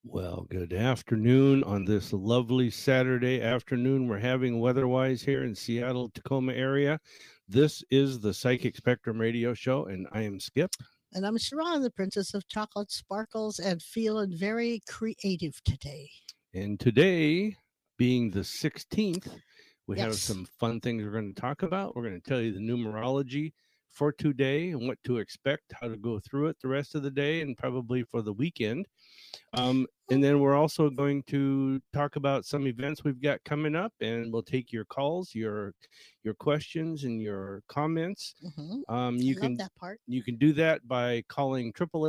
Well, good afternoon on this lovely Saturday afternoon we're having weather-wise here in Seattle, Tacoma area. This is the Psychic Spectrum Radio Show, and I am Skip. And I'm Sharon, the Princess of Chocolate Sparkles, and feeling very creative today. And today, being the 16th, we have Yes. some fun things we're going to talk about. We're going to tell you the numerology for today and what to expect, how to go through it the rest of the day, and probably for the weekend. And then we're also going to talk about some events we've got coming up, and we'll take your calls, your questions, and your comments. Mm-hmm. You I can love that part. You can do that by calling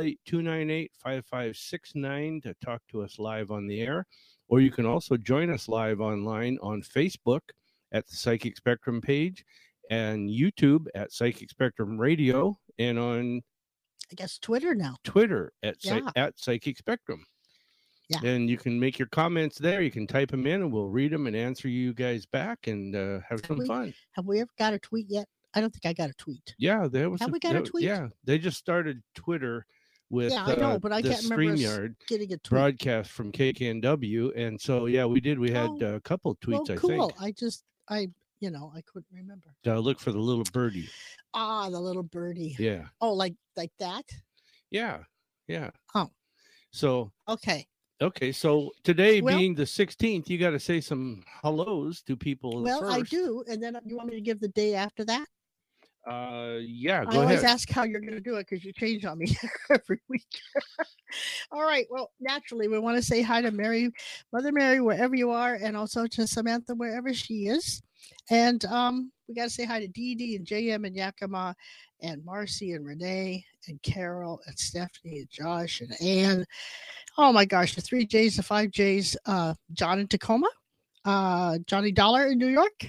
888-298-5569 to talk to us live on the air, or you can also join us live online on Facebook at the Psychic Spectrum page, and YouTube at Psychic Spectrum Radio, and on I guess Twitter now. Twitter at Yeah. at Psychic Spectrum. Yeah. And you can make your comments there. You can type them in, and we'll read them and answer you guys back, and have some fun. Have we ever got a tweet yet? I don't think I got a tweet. Yeah, there was. Have we got a tweet? Yeah, they just started Twitter with I know, but I the can't remember StreamYard getting a tweet. broadcast from KKNW, and so yeah, we did. We had a couple of tweets. Well, cool. I couldn't remember. Look for the little birdie. Ah, the little birdie. Yeah. Oh, like that? Yeah. Oh. So. Okay, so today being the 16th, you got to say some hellos to people Well, first. I do, and then you want me to give the day after that? Yeah, go ahead. I always ask how you're going to do it because you change on me every week. All right, well, naturally, we want to say hi to Mother Mary, wherever you are, and also to Samantha, wherever she is. And we got to say hi to Dee Dee and JM and Yakima and Marcy and Renee and Carol and Stephanie and Josh and Ann. Oh, my gosh, the 3 J's, the 5 J's, John in Tacoma, Johnny Dollar in New York,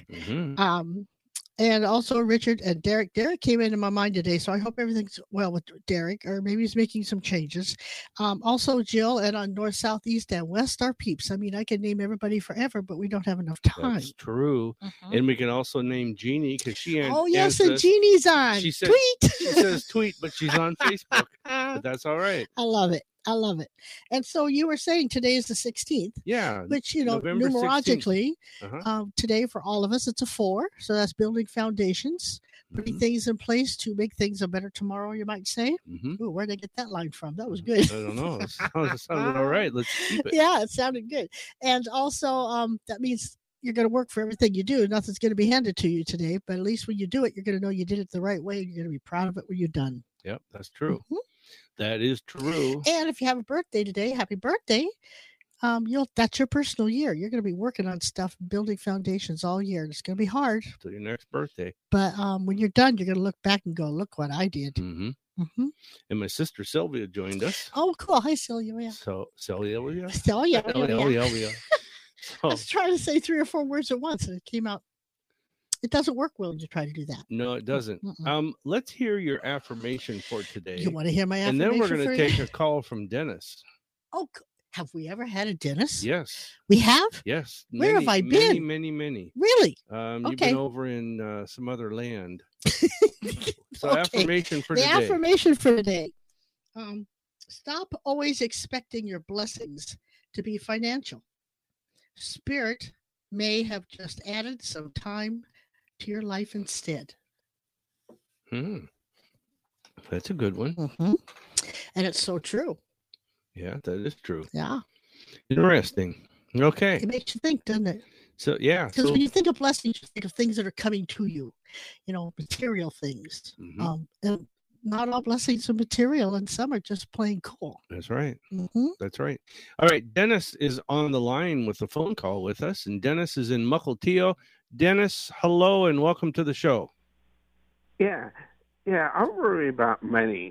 and also Richard and Derek. Derek came into my mind today, so I hope everything's well with Derek, or maybe he's making some changes. Also Jill, and on north, south, east, and west are peeps. I mean, I could name everybody forever, but we don't have enough time. That's true. And we can also name Jeannie because she Oh, yes, and Jeannie's on. She says, tweet. She says tweet, but she's on Facebook. But that's all right. I love it. And so you were saying today is the 16th. Yeah. Which, November numerologically, today for all of us, it's a 4. So that's building foundations, putting things in place to make things a better tomorrow, you might say. Ooh, where'd I get that line from? That was good. I don't know. It sounded all right. Let's keep it. Yeah, it sounded good. And also, that means you're going to work for everything you do. Nothing's going to be handed to you today. But at least when you do it, you're going to know you did it the right way. And you're going to be proud of it when you're done. Yep, that's true. That is true. And if you have a birthday today, happy birthday. That's your personal year. You're going to be working on stuff, building foundations all year. It's going to be hard. Till your next birthday. But when you're done, you're going to look back and go, look what I did. And my sister Sylvia joined us. Oh, cool. Hi, Sylvia. Sylvia. I was trying to say 3 or 4 words at once, and it came out. It doesn't work well when you try to do that. No, it doesn't. Let's hear your affirmation for today. You want to hear my affirmation? And then we're going to take a call from Dennis. Oh, have we ever had a Dennis? Yes. We have? Yes. Where have I been? Many. Really? You've been over in some other land. So affirmation for today. The affirmation for today. Stop always expecting your blessings to be financial. Spirit may have just added some time to your life instead. That's a good one. And it's so true. Yeah, that is true. Yeah. Interesting. Okay. It makes you think, doesn't it? So, yeah. Because when you think of blessings, you think of things that are coming to you, material things. And not all blessings are material, and some are just plain cool. That's right. That's right. All right. Dennis is on the line with a phone call with us, and Dennis is in Mukilteo. Dennis, hello, and welcome to the show. Yeah, I worry about money.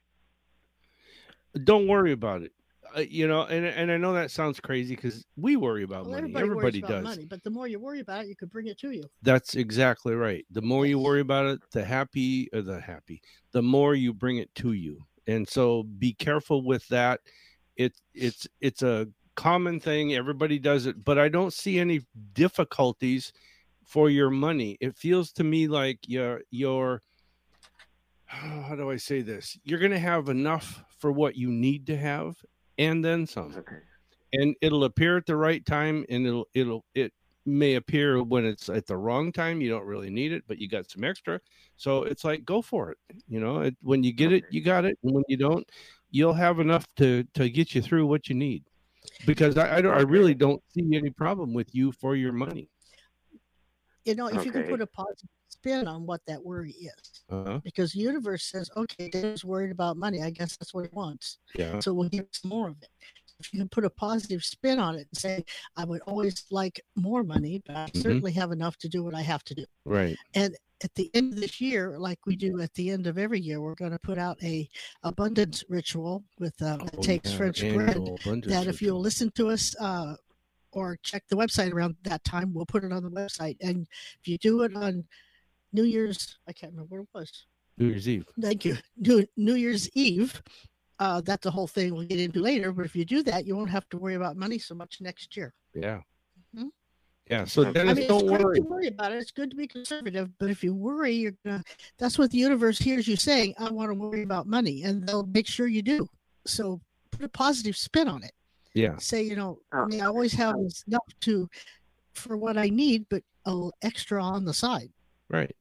Don't worry about it. And I know that sounds crazy because we worry about money. Everybody does. Money, but the more you worry about it, you could bring it to you. That's exactly right. The more you worry about it, the more you bring it to you. And so be careful with that. It's a common thing. Everybody does it, but I don't see any difficulties for your money. It feels to me like your how do I say this? You're going to have enough for what you need to have and then some. Okay. and it'll appear at the right time, and it may appear when it's at the wrong time. You don't really need it, but you got some extra, so it's like, go for it. When you get it, you got it, and when you don't, you'll have enough to get you through what you need. Because I really don't see any problem with you for your money. If you can put a positive spin on what that worry is, because the universe says, okay, Dave's worried about money. I guess that's what he wants. Yeah. So we'll give some more of it. If you can put a positive spin on it and say, I would always like more money, but I certainly have enough to do what I have to do. Right. And at the end of this year, like we do at the end of every year, we're going to put out a abundance ritual with that takes French bread. That if you'll listen to us or check the website around that time, we'll put it on the website. And if you do it on New Year's, I can't remember what it was. New Year's Eve. Thank you. New Year's Eve. That's the whole thing we'll get into later. But if you do that, you won't have to worry about money so much next year. Yeah. Mm-hmm. Yeah. So Dennis, don't worry. It's good to worry about it. It's good to be conservative. But if you worry, that's what the universe hears you saying. I want to worry about money, and they'll make sure you do. So put a positive spin on it. Yeah. Say, I always have enough for what I need, but a little extra on the side. Right.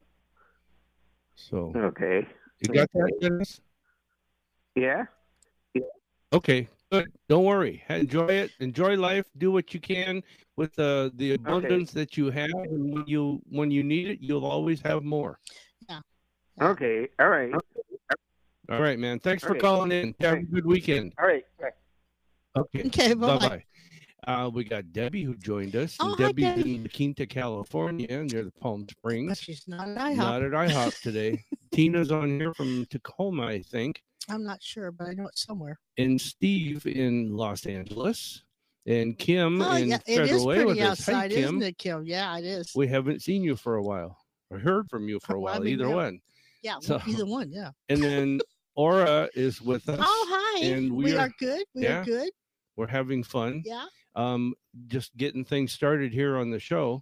So. Okay. You got that, Dennis? Yeah. Okay, good. Don't worry. Enjoy it. Enjoy life. Do what you can with the abundance that you have, and when you need it, you'll always have more. Yeah. Okay. All right. All right, man. Thanks for calling in. Have a good weekend. All right. Okay. Bye-bye. We got Debbie who joined us. Oh, and Debbie's hi, Debbie. in La Quinta, California, near the Palm Springs. But she's not at IHOP. Not at IHOP today. Tina's on here from Tacoma, I think. I'm not sure, but I know it's somewhere. And Steve in Los Angeles. And Kim in it Federal is Way pretty with us. outside, Hi, Kim. isn't it, Kim? Yeah, it is. We haven't seen you for a while or heard from you for a while, either one. Yeah, So- either one, yeah. And then Aura is with us. Oh, hi. And we are good. We are good. We're having fun. Yeah. Just getting things started here on the show.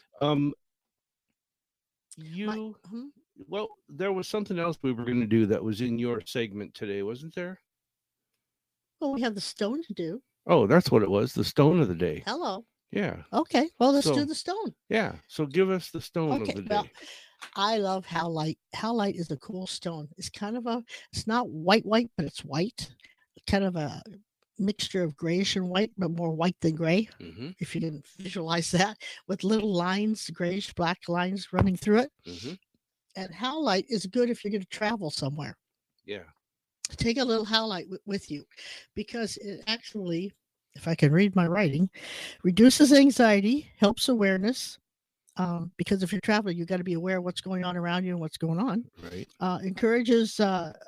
Well, there was something else we were going to do that was in your segment today, wasn't there? Well, we have the stone to do. Oh, that's what it was. The stone of the day. Hello. Yeah. Okay. Well, let's do the stone. Yeah. So give us the stone of the day. Well, I love howlite. Howlite is a cool stone. It's kind of it's not white, but it's white. Kind of a mixture of grayish and white, but more white than gray. Mm-hmm. If you can visualize that, with little lines, grayish black lines running through it. Mm-hmm. And howlite is good if you're going to travel somewhere. Yeah. Take a little howlite with you, because it actually, if I can read my writing, reduces anxiety, helps awareness. Because if you're traveling, you've got to be aware of what's going on around you and what's going on. Right. Encourages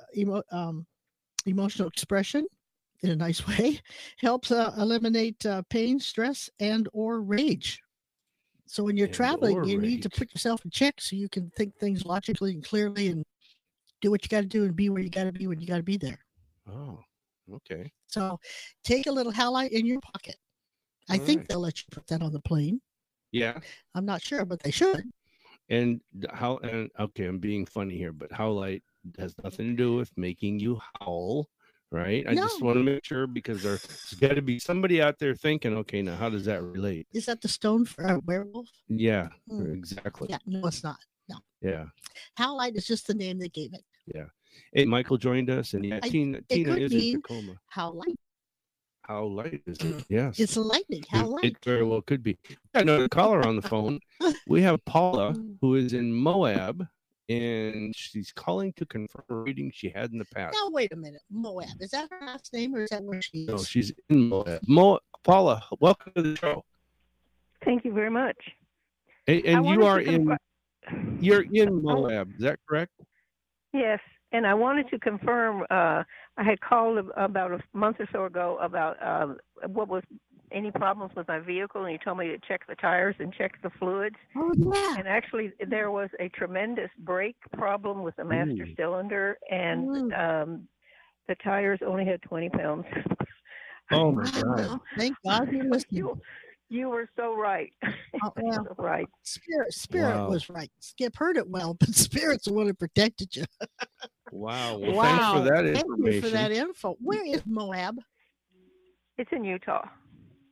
emotional expression in a nice way. Helps eliminate pain, stress, and or rage. So when you're traveling, you need to put yourself in check so you can think things logically and clearly and do what you got to do and be where you got to be when you got to be there. Oh, okay. So take a little howlite in your pocket. I think they'll let you put that on the plane. Yeah. I'm not sure, but they should. And okay, I'm being funny here, but howlite has nothing to do with making you howl, right? I just want to make sure, because there's got to be somebody out there thinking, okay, now how does that relate? Is that the stone for a werewolf? Yeah, exactly. Yeah, no, it's not. No. Yeah. Howlite is just the name they gave it. Yeah. Hey, Michael joined us, and Tina is in Tacoma. Howlite. Howlite is it? Yes. It's lightning. Howlite. It very well could be. I know the caller on the phone. We have Paula, who is in Moab, and she's calling to confirm a reading she had in the past. Now, wait a minute. Moab. Is that her last name, or is that where she is? No, she's in Moab. Paula, welcome to the show. Thank you very much. And you are you're in Moab, is that correct? Yes, and I wanted to confirm, I had called about a month or so ago about what was any problems with my vehicle, and you told me to check the tires and check the fluids. Oh, yeah. And actually, there was a tremendous brake problem with the master cylinder, and the tires only had 20 pounds. Oh, my God. Thank God you're listening. You were so right. Oh, well, so right. Spirit was right. Skip heard it well, but Spirit's the one who protected you. Wow. Well, thanks for that information. Thank you for that info. Where is Moab? It's in Utah.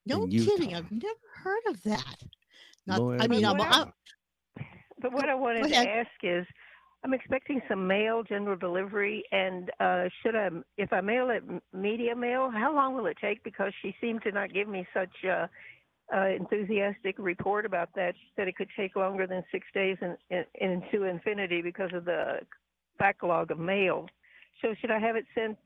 No in kidding. Utah. I've never heard of that. Not, Boy, I mean, But what I Go wanted to ahead. ask is, I'm expecting some mail, general delivery, and if I mail it media mail, how long will it take? Because she seemed to not give me such enthusiastic report about that. She said it could take longer than 6 days into infinity because of the backlog of mail. So should I have it sent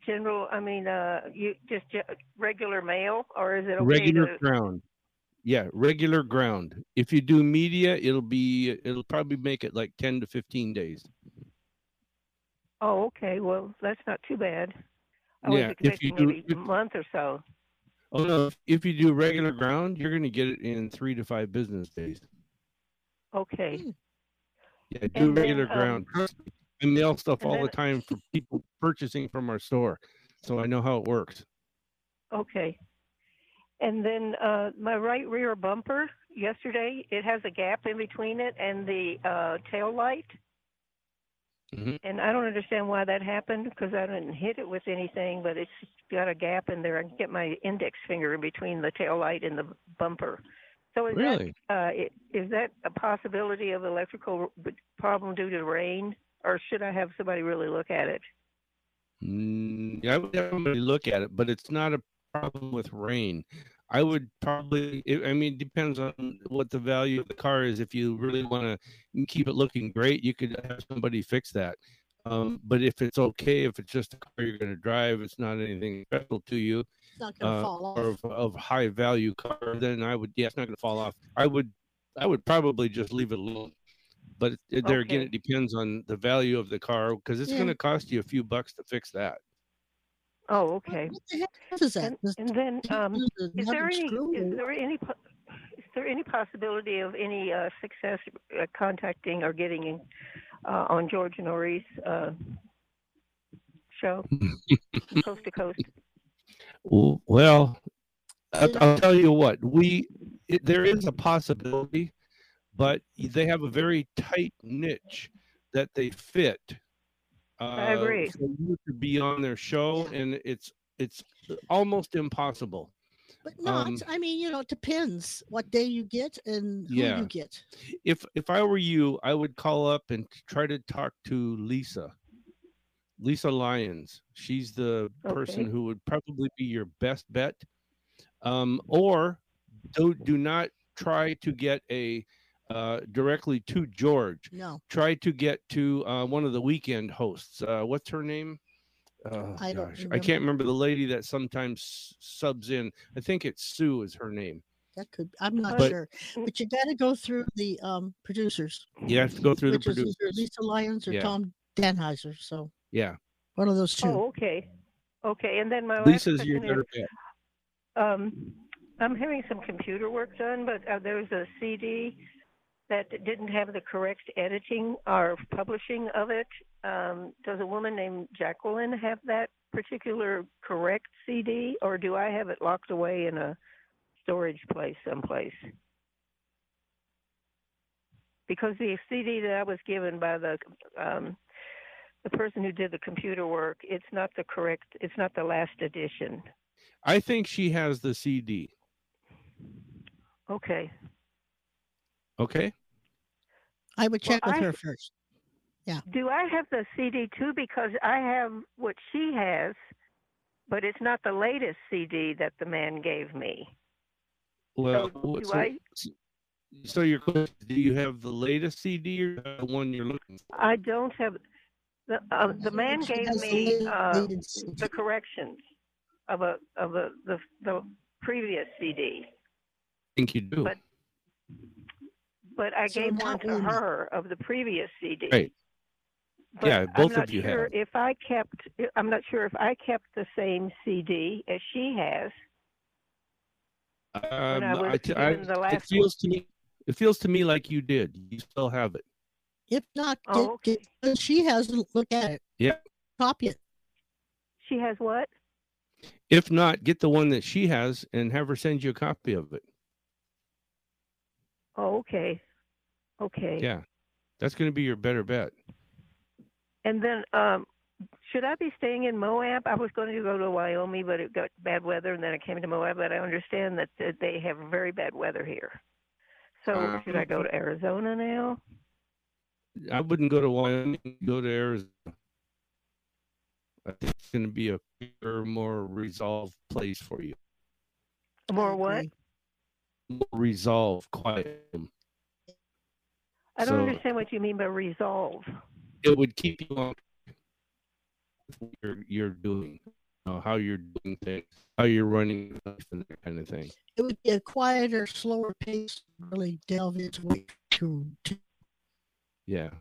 regular mail, or is it okay regular to? ground. Yeah, regular ground. If you do media, it'll probably make it like 10 to 15 days. Oh, okay. Well, that's not too bad. I was Yeah, if you expecting do, maybe a month or so. oh no, if you do regular ground, you're going to get it in 3 to 5 business days. Okay. Hmm. Yeah, do And regular then, ground. Trust me, I mail stuff and all then- the time for people purchasing from our store, so I know how it works. Okay. And then my right rear bumper yesterday, it has a gap in between it and the tail light. Mhm. And I don't understand why that happened because I didn't hit it with anything, but it's got a gap in there. I can get my index finger in between the tail light and the bumper. So Really? is that a possibility of electrical problem due to rain, or should I have somebody really look at it? I would have somebody look at it, but it's not a problem with rain. I would probably, I mean, it depends on what the value of the car is. If you really want to keep it looking great, you could have somebody fix that. But if it's okay, if it's just a car you're going to drive, it's not anything special to you, It's not going to fall or off. of high value car, then it's not going to fall off. I would probably just leave it alone. But there again, Okay. it depends on the value of the car because it's Yeah. going to cost you a few bucks to fix that. Oh, okay. What the heck is that? And then, is there any possibility of any success contacting or getting on George Norrie's show, Coast to Coast? Well, I'll tell you what, there is a possibility, but they have a very tight niche that they fit. I agree. For you to be on their show, and it's almost impossible. But not. I mean, it depends what day you get and who Yeah. you get. If I were you, I would call up and try to talk to Lisa Lyons. She's the person Okay. who would probably be your best bet. Or do not try to get directly to George. No, Try to get to one of the weekend hosts. What's her name? I don't I can't remember. remember the lady that sometimes subs in. I think it's Sue is her name. That could. I'm not But- sure. But you got to go through the producers, You have to go through the which is producers. either Lisa Lyons or Yeah. Tom Danheiser. So Yeah, one of those two. Oh, okay. Okay, and then my last Lisa's your question better is, bet. I'm having some computer work done, but there's a CD that didn't have the correct editing or publishing of it. Does a woman named Jacqueline have that particular correct CD, or do I have it locked away in a storage place someplace? Because the CD that I was given by the person who did the computer work, it's not the last edition. I think she has the CD. Okay. Okay. I would check Well, with her first. Do I have the CD too? Because I have what she has, but it's not the latest CD that the man gave me. Well, So your question is, do you have the latest CD or the one you're looking for? I don't have the man She gave has me the latest CD. the corrections of the previous CD, I think you do. but I So gave not one to one. her of the previous CD. Right. But Yeah, both I'm not of you sure have. I'm not sure if I kept the same CD as she has. When I was given the last it feels to me like you did. You still have it. If not, Oh, get she has look at it. Yeah. Copy it. She has what? If not, get the one that she has and have her send you a copy of it. Oh, okay. Okay. Yeah. That's going to be your better bet. And then should I be staying in Moab? I was going to go to Wyoming, but it got bad weather, and then I came to Moab. But I understand that they have very bad weather here. So should I go to Arizona now? I wouldn't go to Wyoming. Go to Arizona. I think it's going to be a clearer, more resolved place for you. More what? More resolve, quiet. I don't understand what you mean by resolve. It would keep you on what you're doing, how you're doing things, how you're running life, and that kind of thing. It would be a quieter, slower pace. Really delve into what to. Yeah.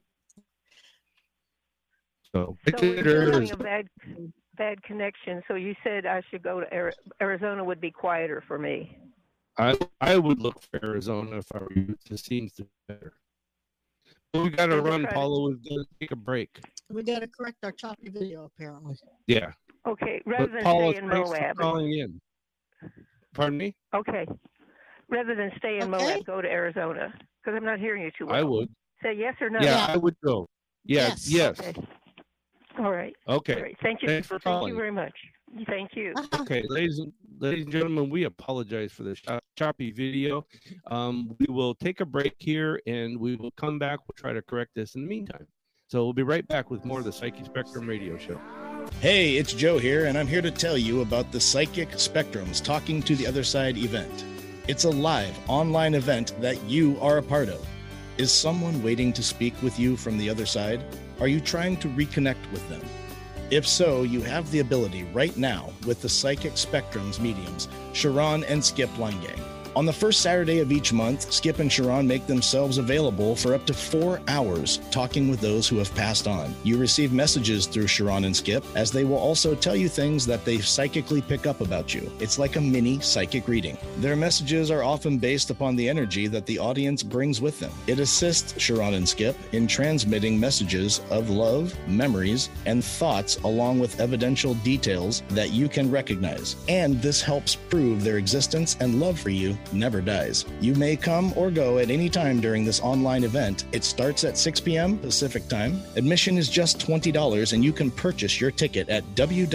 So we're still having a bad connection. So you said I should go to Arizona would be quieter for me. I would look for Arizona if I were you. It seems to be better. But we got to run, Paula. We've got to take a break. We got to correct our choppy video, apparently. Yeah. Okay. Rather than Paula, stay in Moab. Calling in. Pardon me? Okay. Rather than stay in Moab, go to Arizona. Because I'm not hearing you too well. I would. Say yes or no. Yeah, I would go. Yeah, yes. Okay. All right. Okay. All right. Thank you. Thanks for calling. Thank you very much. Thank you. Okay, ladies and gentlemen, we apologize for the choppy video. We will take a break here, and we will come back. We'll try to correct this in the meantime. So we'll be right back with more of the Psychic Spectrum radio show. Hey, it's Joe here, and I'm here to tell you about the Psychic Spectrum's Talking to the Other Side event. It's a live online event that you are a part of. Is someone waiting to speak with you from the other side? Are you trying to reconnect with them? If so, you have the ability right now with the Psychic Spectrum's mediums, Sharon and Skip Langang. On the first Saturday of each month, Skip and Sharon make themselves available for up to 4 hours talking with those who have passed on. You receive messages through Sharon and Skip, as they will also tell you things that they psychically pick up about you. It's like a mini psychic reading. Their messages are often based upon the energy that the audience brings with them. It assists Sharon and Skip in transmitting messages of love, memories, and thoughts along with evidential details that you can recognize. And this helps prove their existence and love for you never dies. You may come or go at any time during this online event. It starts at 6 p.m. Pacific time. Admission is just $20, and you can purchase your ticket at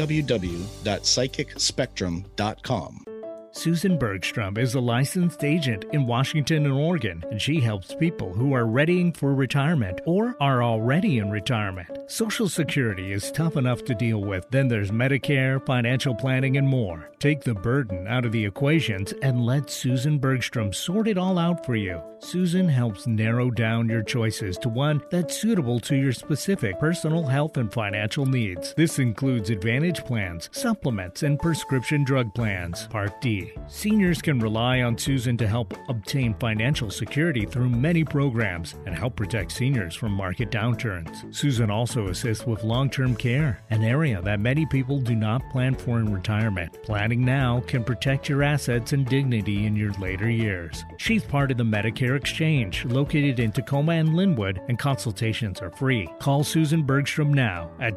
www.psychicspectrum.com. Susan Bergstrom is a licensed agent in Washington and Oregon, and she helps people who are readying for retirement or are already in retirement. Social Security is tough enough to deal with. Then there's Medicare, financial planning, and more. Take the burden out of the equations and let Susan Bergstrom sort it all out for you. Susan helps narrow down your choices to one that's suitable to your specific personal health and financial needs. This includes Advantage plans, supplements, and prescription drug plans. Part D. Seniors can rely on Susan to help obtain financial security through many programs and help protect seniors from market downturns. Susan also assists with long-term care, an area that many people do not plan for in retirement. Planning now can protect your assets and dignity in your later years. She's part of the Medicare Exchange, located in Tacoma and Linwood, and consultations are free. Call Susan Bergstrom now at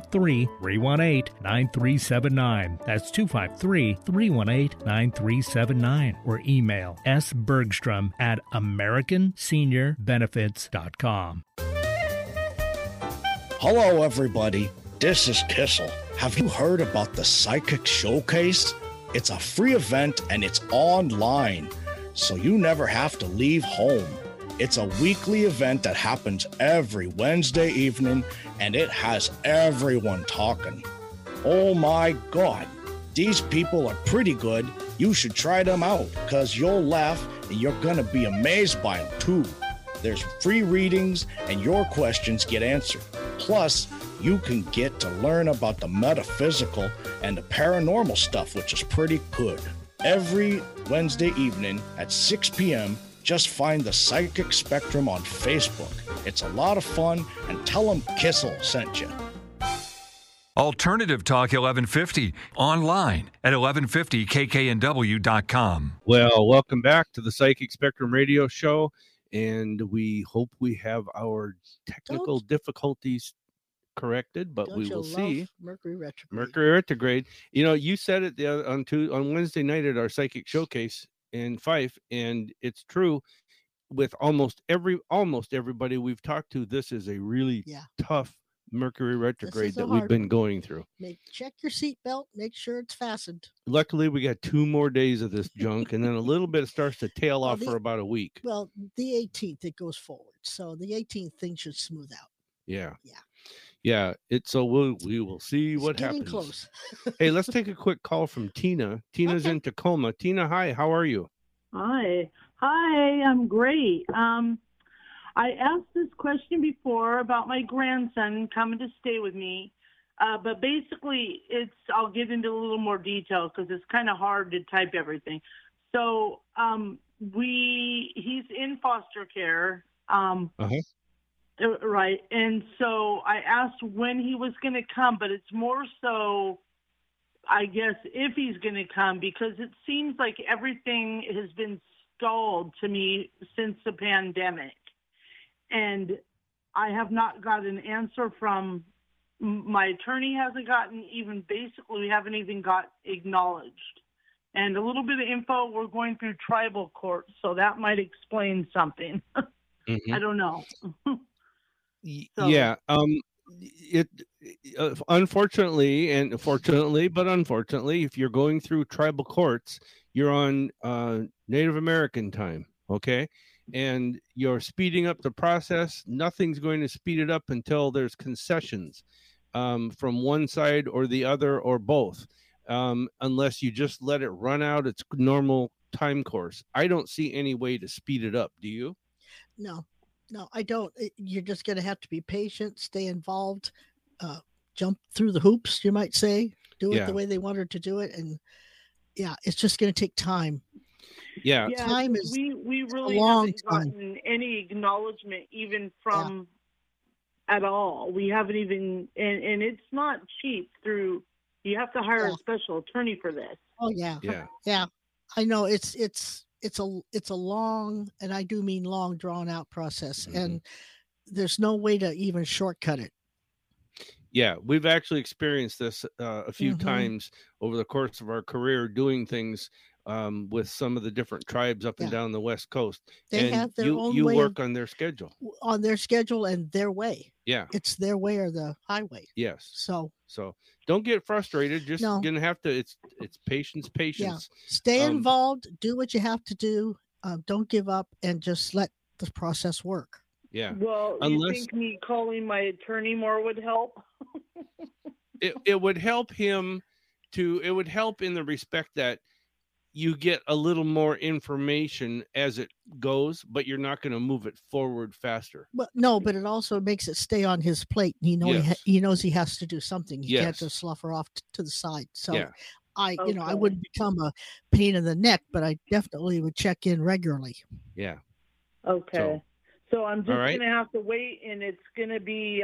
253-318-9379. That's 253-318-9379, or email sbergstrom@americanseniorbenefits.com. Hello, everybody. This is Kissel. Have you heard about the Psychic Showcase? It's a free event and it's online, so you never have to leave home. It's a weekly event that happens every Wednesday evening, and it has everyone talking. Oh my God, these people are pretty good. You should try them out, because you'll laugh and you're going to be amazed by them too. There's free readings and your questions get answered. Plus, you can get to learn about the metaphysical and the paranormal stuff, which is pretty good. Every Wednesday evening at 6 p.m., just find the Psychic Spectrum on Facebook. It's a lot of fun, and tell them Kissel sent you. Alternative Talk 1150, online at 1150kknw.com. Well, welcome back to the Psychic Spectrum radio show, and we hope we have our technical difficulties corrected, but we will see. Mercury retrograde. You know, you said it on Wednesday night at our Psychic Showcase in Fife, and it's true with almost everybody we've talked to. This is a really tough Mercury retrograde is a that we've hard been one. going through. Check your seatbelt. Make sure it's fastened. Luckily, we got 2 more days of this junk, and then a little bit starts to tail off for about a week. Well, the 18th it goes forward, so the 18th thing should smooth out. Yeah. Yeah. Yeah. So we will see what getting happens. Close. Hey, let's take a quick call from Tina. Tina's in Tacoma. Tina, hi. How are you? Hi, I'm great. I asked this question before about my grandson coming to stay with me, but basically I'll get into a little more detail because it's kind of hard to type everything. So he's in foster care, right? And so I asked when he was going to come, but it's more so, I guess, if he's going to come, because it seems like everything has been stalled to me since the pandemic. And I have not got an answer from my attorney, hasn't gotten even, basically we haven't even got acknowledged. And a little bit of info, we're going through tribal court, so that might explain something. I don't know. Yeah. Unfortunately, if you're going through tribal courts, you're on Native American time, okay? And you're speeding up the process. Nothing's going to speed it up until there's concessions from one side or the other or both, unless you just let it run out its normal time course. I don't see any way to speed it up. Do you? No, I don't. You're just going to have to be patient, stay involved, jump through the hoops, you might say, do it the way they wanted to do it. And yeah, it's just going to take time. Yeah, time is we really haven't gotten any acknowledgement even from at all. We haven't even, and it's not cheap. You have to hire a special attorney for this. Oh yeah. I know it's a long, and I do mean long, drawn out process, and there's no way to even shortcut it. Yeah, we've actually experienced this a few times over the course of our career, doing things with some of the different tribes up and down the West Coast. They have their own way. You work on their schedule. On their schedule and their way. Yeah. It's their way or the highway. Yes. So don't get frustrated. Just gonna have to. It's patience. Yeah. Stay involved. Do what you have to do. Don't give up, and just let the process work. Yeah. Well, you think me calling my attorney more would help? It would help him to. It would help in the respect that you get a little more information as it goes, but you're not going to move it forward faster. But it also makes it stay on his plate. He knows he has to do something. He can't just slough her off to the side. So I wouldn't become a pain in the neck, but I definitely would check in regularly. Yeah. Okay. So I'm just going to have to wait, and it's going to be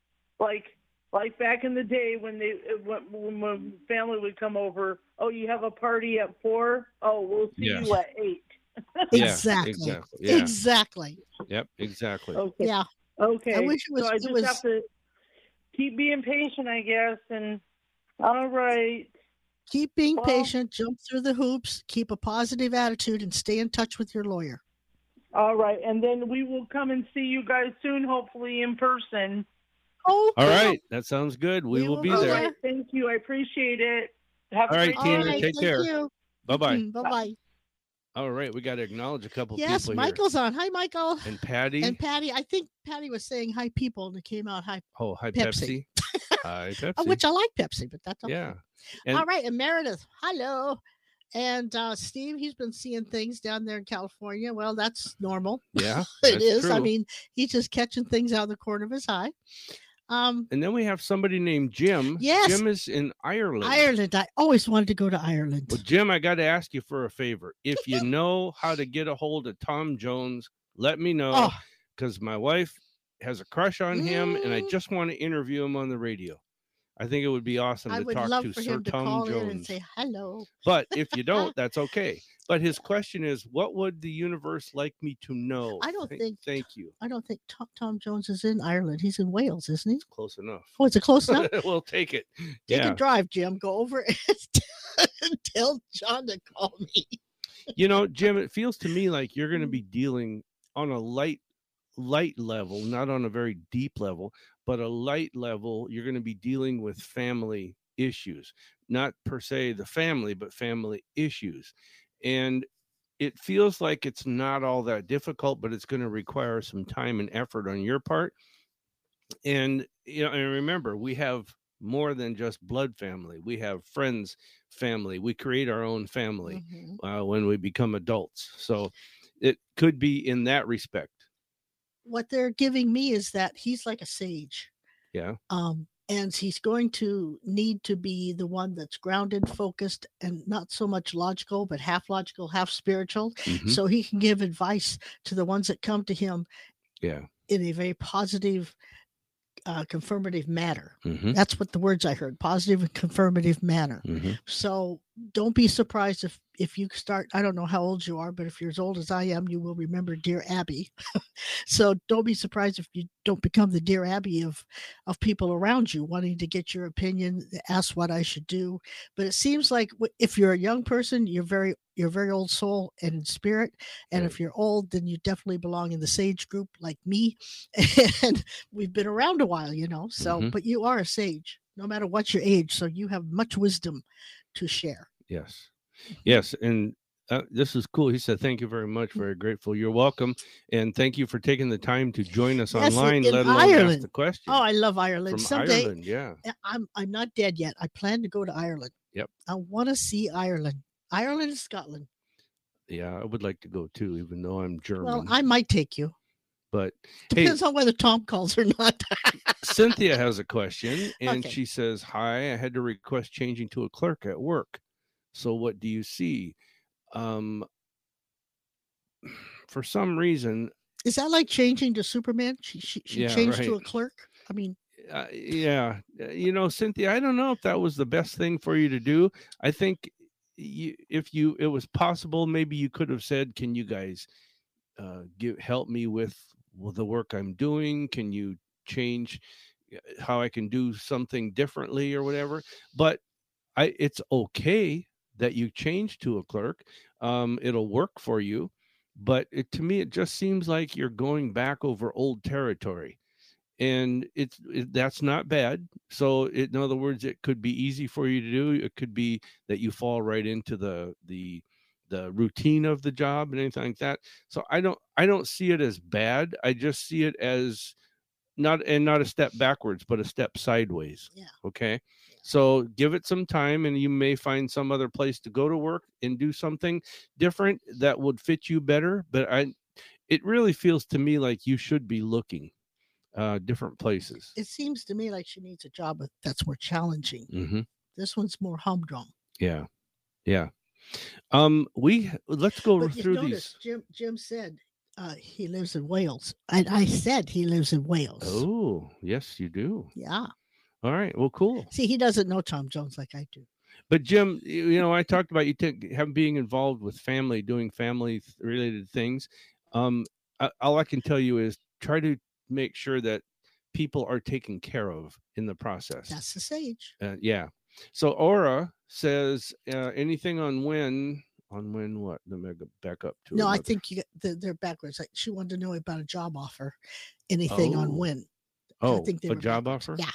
like back in the day when when family would come over. Oh, you have a party at 4? Oh, we'll see you at 8. Exactly. Yeah. Exactly. Yep. Exactly. Okay. Yeah. Okay. I wish it was. So I just have to keep being patient, I guess. And all right. Keep being patient. Jump through the hoops. Keep a positive attitude, and stay in touch with your lawyer. All right, and then we will come and see you guys soon, hopefully in person. Oh, all right. That sounds good. We will be there. Right, thank you. I appreciate it. Have all right, Tina. Right, take care. Bye-bye. Bye-bye. All right. We got to acknowledge a couple people. Yes, Michael's on. Hi, Michael. And Patty. I think Patty was saying hi, people, and it came out hi. Oh, hi, Pepsi. Hi, Pepsi. Which I like Pepsi, but that's okay. Yeah. All right. And Meredith. Hello. And Steve, he's been seeing things down there in California. Well, that's normal. Yeah, it is. True. I mean, he's just catching things out of the corner of his eye. And then we have somebody named Jim. Yes. Jim is in Ireland. I always wanted to go to Ireland. Well, Jim, I got to ask you for a favor. If you know how to get a hold of Tom Jones, let me know, because my wife has a crush on him, and I just want to interview him on the radio. I think it would be awesome to talk to Sir Tom Jones. In and say hello. But if you don't, that's okay. But his question is, what would the universe like me to know? Thank you. I don't think Tom Jones is in Ireland. He's in Wales, isn't he? It's close enough. Oh, is it close enough? We'll take it. Take a drive, Jim. Go over and tell John to call me. Jim, it feels to me like you're going to be dealing on a light light level, not on a very deep level, but a light level, you're going to be dealing with family issues, not per se the family, but family issues. And it feels like it's not all that difficult, but it's going to require some time and effort on your part. And, and remember, we have more than just blood family. We have friends family. We create our own family when we become adults. So it could be in that respect. What they're giving me is that he's like a sage. Yeah. And he's going to need to be the one that's grounded, focused, and not so much logical, but half logical, half spiritual. So he can give advice to the ones that come to him in a very positive, confirmative manner. That's what the words I heard, positive and confirmative manner. So don't be surprised if you start, I don't know how old you are, but if you're as old as I am, you will remember Dear Abby. So don't be surprised if you don't become the Dear Abby of people around you wanting to get your opinion, ask what I should do. But it seems like if you're a young person, you're very old soul and in spirit. And if you're old, then you definitely belong in the sage group like me. And we've been around a while, so, but you are a sage no matter what your age. So you have much wisdom to share. Yes. And this is cool. He said, thank you very much. Very grateful. You're welcome. And thank you for taking the time to join us online, let alone Ireland. ask the question. Oh, I love Ireland. From Someday, Ireland, yeah. I'm not dead yet. I plan to go to Ireland. Yep. I want to see Ireland. Ireland and Scotland. Yeah, I would like to go too, even though I'm German. Well, I might take you. But depends on whether Tom calls or not. Cynthia has a question, and she says, hi, I had to request changing to a clerk at work. So what do you see? For some reason. Is that like changing to Superman? She changed to a clerk? I mean. Yeah. Cynthia, I don't know if that was the best thing for you to do. I think if it was possible, maybe you could have said, can you guys help me with the work I'm doing? Can you change how I can do something differently or whatever? But it's okay that you change to a clerk. It'll work for you. But to me, it just seems like you're going back over old territory. And that's not bad. So in other words, it could be easy for you to do. It could be that you fall right into the routine of the job and anything like that. So I don't see it as bad. I just see it as not a step backwards, but a step sideways. Yeah. Okay. Yeah. So give it some time, and you may find some other place to go to work and do something different that would fit you better. But it really feels to me like you should be looking different places. It seems to me like she needs a job that's more challenging. This one's more humdrum. Yeah. Let's go through these. Jim said he lives in Wales. I said he lives in Wales. Oh, yes, you do. Yeah. All right. Well, cool. See, he doesn't know Tom Jones like I do. But Jim, I talked about you being involved with family, doing family-related things. All I can tell you is try to make sure that people are taken care of in the process. That's the sage. Yeah. So Aura says, anything on when what? Let me go back up to No, I think they're backwards. Like she wanted to know about a job offer. Anything on when? Oh, I think a job offer? Yeah.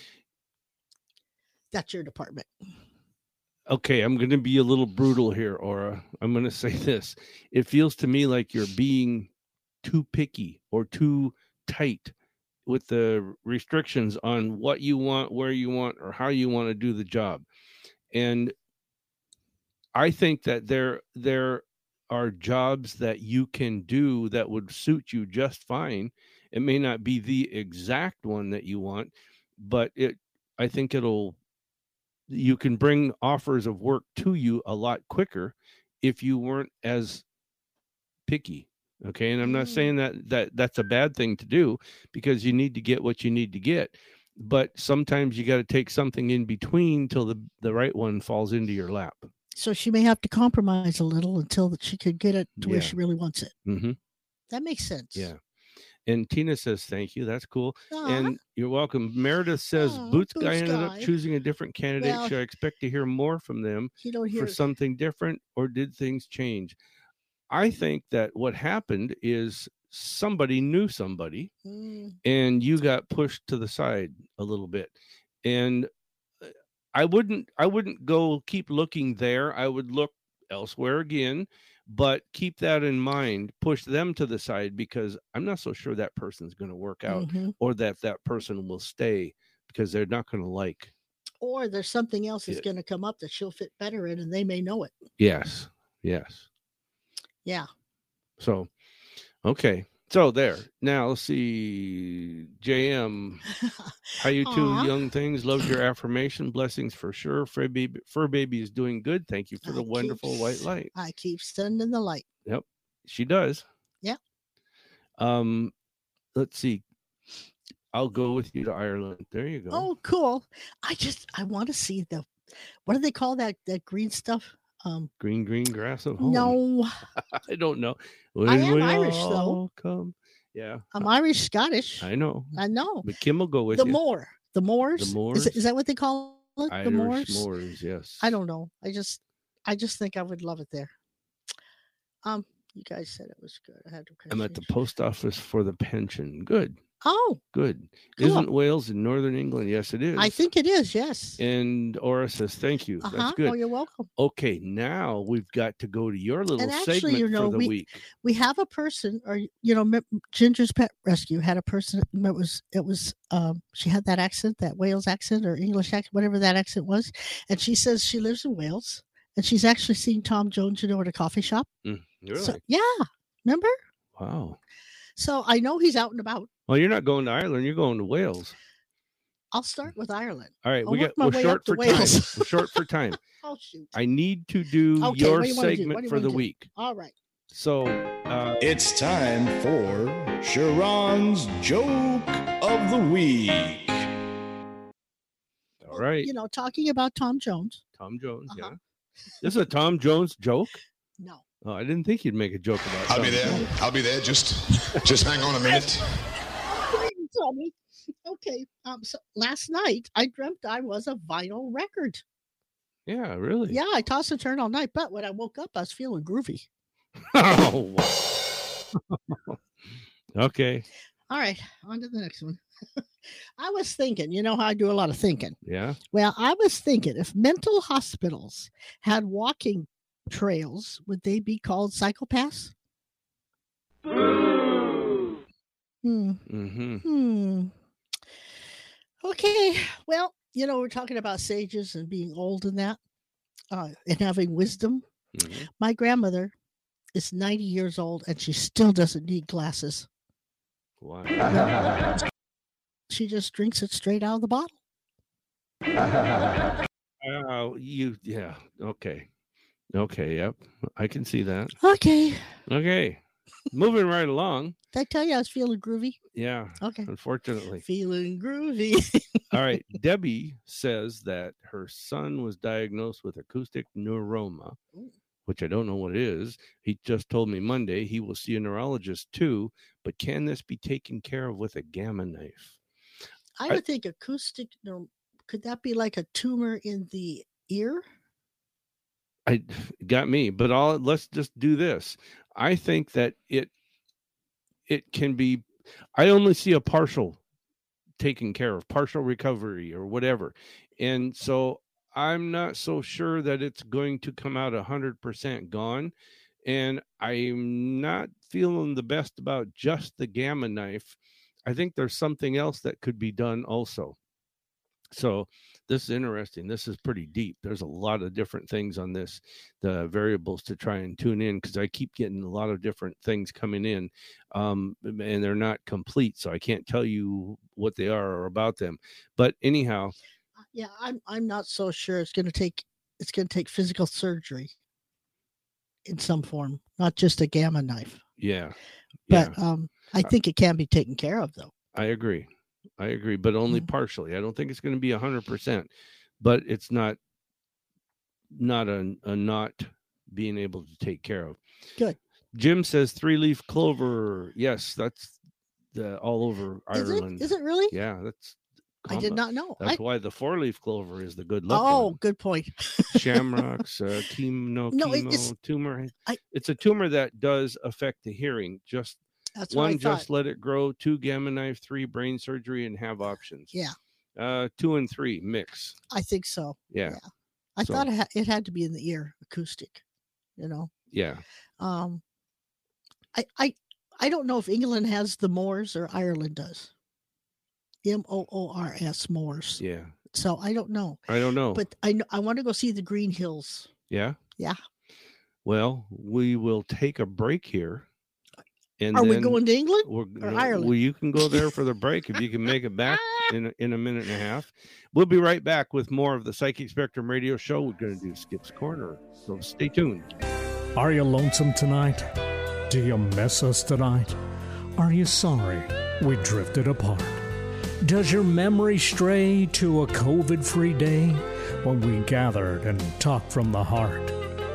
That's your department. Okay, I'm going to be a little brutal here, Aura. I'm going to say this. It feels to me like you're being too picky or too tight with the restrictions on what you want, where you want, or how you want to do the job. And I think that there are jobs that you can do that would suit you just fine. It may not be the exact one that you want, but I think you can bring offers of work to you a lot quicker if you weren't as picky. Okay. And I'm not saying that's a bad thing to do, because you need to get what you need to get. But sometimes you got to take something in between till the right one falls into your lap. So she may have to compromise a little until she could get it to where she really wants it. Mm-hmm. That makes sense. Yeah. And Tina says, thank you. That's cool. Aww. And you're welcome. Meredith says, Boots guy ended up choosing a different candidate. Well, should I expect to hear more from them for something different, or did things change? I think that what happened is somebody knew somebody, Mm, and you got pushed to the side a little bit. And I wouldn't go keep looking there. I would look elsewhere again, but keep that in mind. Push them to the side, because I'm not so sure that person's going to work out, mhm. or that person will stay, because they're not going to like. Or there's something else that's Yeah. going to come up that she'll fit better in, and they may know it. Yes. Yeah. So, okay. So there. Now let's see. JM, how you two Aw. young things? Loved your affirmation. Blessings for sure. Fur baby is doing good. Thank you for the I wonderful keep white s- light. I keep sending the light. Yep, she does. Yeah. Let's see. I'll go with you to Ireland. There you go. Oh, cool. I want to see what do they call that green stuff? Green grass of home. No, I don't know. I am we Irish, though. all come. Yeah, I'm Irish Scottish. I know. I know. But Kim will go with The you. Moors. The Moors? Is that what they call it? Irish The Moors. Moors, yes. I don't know. I just think I would love it there. You guys said it was good. I had to. I'm at the post office for the pension. Good. Oh, Good. Cool. Isn't Wales in northern England? Yes, it is. I think it is. Yes. And Aura says, thank you. That's Oh, good. you're welcome. Okay, now we've got to go to your little And actually, segment you know, for the week. We have a person, or Ginger's Pet Rescue had a person. It was she had that accent, that Wales accent or English accent, whatever that accent was, and she says she lives in Wales, and she's actually seen Tom Jones, at a coffee shop. Really? So, yeah, remember? Wow. So I know he's out and about. Well, you're not going to Ireland. You're going to Wales. I'll start with Ireland. All right, I'll we're work my way short up to for time. Wales. We're short for time. Oh shoot! I need to do Okay, your what do you wanna do? What segment do you for the wanna do? week. All right. So It's time for Sharon's Joke of the Week. all right, Talking about Tom Jones. Tom Jones. Uh-huh. Yeah, this is a Tom Jones joke. No. Oh, I didn't think you'd make a joke about. I'll Tom be there. Jones. I'll be there. Just hang on a minute. Tell me. Okay. So last night I dreamt I was a vinyl record. Yeah, really. Yeah, I tossed and turned all night, but when I woke up, I was feeling groovy. Oh, wow. Okay. All right, on to the next one. I was thinking, you know how I do a lot of thinking. Yeah. Well, I was thinking if mental hospitals had walking trails, would they be called psychopaths? Mm-hmm. Okay. Well, we're talking about sages and being old and that, and having wisdom. Mm-hmm. My grandmother is 90 years old and she still doesn't need glasses. Why? She just drinks it straight out of the bottle. Yeah. Okay. Yep. I can see that. Okay. Okay. Moving right along. Did I tell you I was feeling groovy? Yeah. Okay. Unfortunately. Feeling groovy. All right. Debbie says that her son was diagnosed with acoustic neuroma, which I don't know what it is. He just told me Monday he will see a neurologist too, but can this be taken care of with a gamma knife? I would think acoustic. Could that be like a tumor in the ear? Got me, but let's just do this. I think that it can be. I only see a partial taken care of, partial recovery or whatever, and so I'm not so sure that it's going to come out 100% gone, and I'm not feeling the best about just the gamma knife. I think there's something else that could be done also. So this is interesting. This is pretty deep. There's a lot of different things on this, the variables to try and tune in, because I keep getting a lot of different things coming in, and they're not complete. So I can't tell you what they are or about them. But anyhow. Yeah, I'm not so sure it's going to take physical surgery in some form, not just a gamma knife. Yeah. But I think it can be taken care of, though. I agree, but only partially. I don't think it's going to be 100%, but it's not a not being able to take care of. Good. Jim says 3-leaf clover. Yes, that's all over Ireland. Is it really? Yeah, that's. I did not know. That's why the 4-leaf clover is the good luck one. Oh, good point. Shamrocks, chemo, tumor. It's a tumor that does affect the hearing, just That's what I One, thought. just let it grow. 2, Gamma Knife. 3, brain surgery and have options. Yeah, 2 and 3, mix. I think so. Yeah. I So- thought it had to be in the ear, acoustic. You know, Yeah. I don't know if England has the Moors or Ireland does. Moors, Moors. Yeah. So I don't know, I don't know. but I want to go see the Green Hills. Yeah. Yeah. Well, we will take a break here. And Are we then going to England or Ireland? Well, you can go there for the break if you can make it back in a minute and a half. We'll be right back with more of the Psychic Spectrum Radio Show. We're going to do Skip's Corner, so stay tuned. Are you lonesome tonight? Do you miss us tonight? Are you sorry we drifted apart? Does your memory stray to a COVID-free day when we gathered and talked from the heart?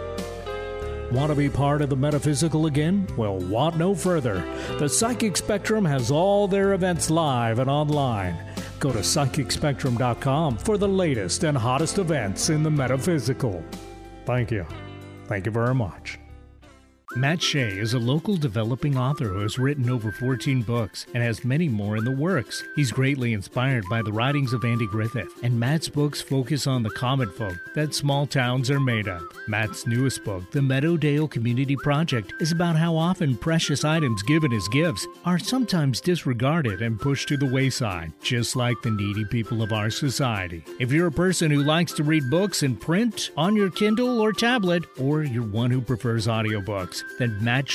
Want to be part of the metaphysical again? Well, want no further. The Psychic Spectrum has all their events live and online. Go to psychicspectrum.com for the latest and hottest events in the metaphysical. Thank you. Thank you very much. Matt Shea is a local developing author who has written over 14 books and has many more in the works. He's greatly inspired by the writings of Andy Griffith, and Matt's books focus on the common folk that small towns are made of. Matt's newest book, The Meadowdale Community Project, is about how often precious items given as gifts are sometimes disregarded and pushed to the wayside, just like the needy people of our society. If you're a person who likes to read books in print, on your Kindle or tablet, or you're one who prefers audiobooks, then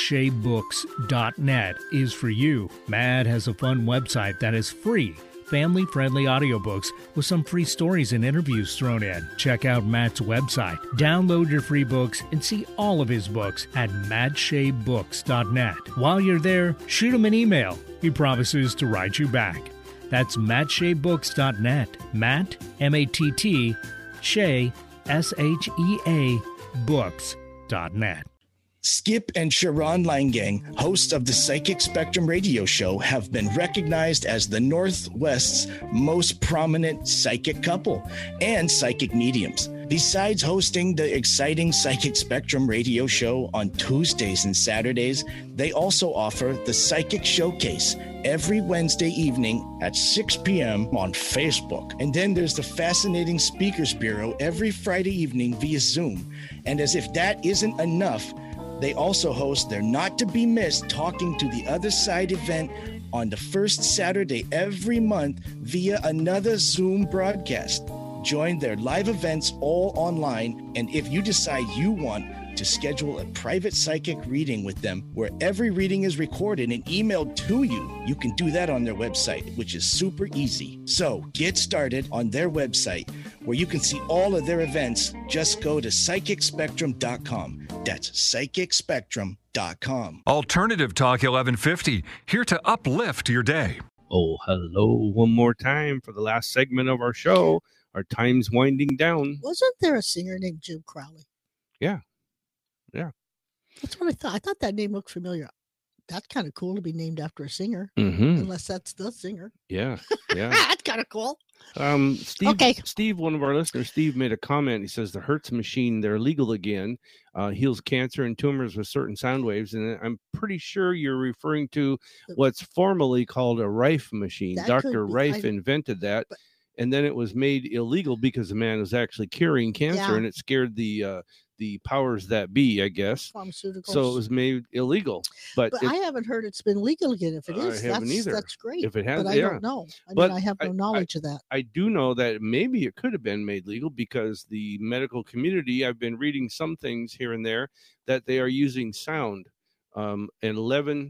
MattSheaBooks.net is for you. Matt has a fun website that is free, family-friendly audiobooks with some free stories and interviews thrown in. Check out Matt's website, download your free books, and see all of his books at MattSheaBooks.net. While you're there, shoot him an email. He promises to write you back. That's MattSheaBooks.net. Matt, M-A-T-T, Shea, S-H-E-A, Books.net. Skip and Sharon Langang, hosts of the Psychic Spectrum Radio Show, have been recognized as the Northwest's most prominent psychic couple and psychic mediums. Besides hosting the exciting Psychic Spectrum Radio Show on Tuesdays and Saturdays, they also offer the Psychic Showcase every Wednesday evening at 6 p.m. on Facebook. And then there's the Fascinating Speakers Bureau every Friday evening via Zoom. And as if that isn't enough, they also host their not-to-be-missed Talking to the Other Side event on the first Saturday every month via another Zoom broadcast. Join their live events all online, and if you decide you want to schedule a private psychic reading with them where every reading is recorded and emailed to you, you can do that on their website, which is super easy. So get started on their website where you can see all of their events. Just go to psychicspectrum.com. That's psychicspectrum.com. Alternative Talk 1150, here to uplift your day. Oh, hello. One more time for the last segment of our show. Our time's winding down. Wasn't there a singer named Jim Crowley? Yeah. Yeah. That's what I thought. I thought that name looked familiar. That's kind of cool to be named after a singer, Mm-hmm. unless that's the singer. Yeah. Yeah. That's kind of cool. Steve, Okay. Steve, one of our listeners, Steve, made a comment. He says the Hertz machine, they're legal again, heals cancer and tumors with certain sound waves. And I'm pretty sure you're referring to what's formerly called a Rife machine. That Dr. could be. Rife invented that. And then it was made illegal because the man was actually curing cancer, Yeah. and it scared the powers that be, I guess. Pharmaceuticals. So it was made illegal. But I haven't heard it's been legal again. If it I is, haven't either. that's great. If it has, but I yeah. don't know. But I have no knowledge of that. I do know that maybe it could have been made legal because the medical community, I've been reading some things here and there that they are using sound and 11